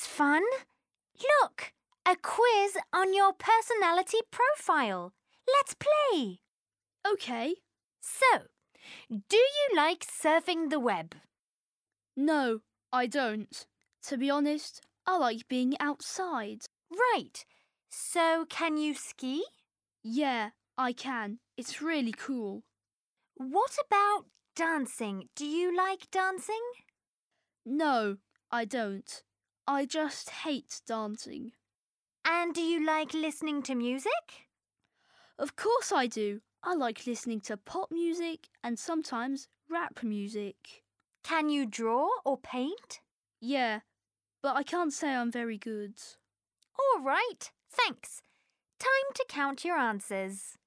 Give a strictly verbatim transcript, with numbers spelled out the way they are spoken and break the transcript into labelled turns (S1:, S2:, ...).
S1: is fun. Look, a quiz on your personality profile. Let's play.
S2: OK.
S1: So, do you like surfing the web?
S2: No, I don't. To be honest, I like being outside.
S1: Right. So, can you ski?
S2: Yeah, I can. It's really cool.
S1: What about dancing? Do you like dancing?
S2: No, I don't. I just hate dancing.
S1: And do you like listening to music?
S2: Of course I do. I like listening to pop music and sometimes rap music.
S1: Can you draw or paint?
S2: Yeah, but I can't say I'm very good.
S1: All right, thanks. Time to count your answers.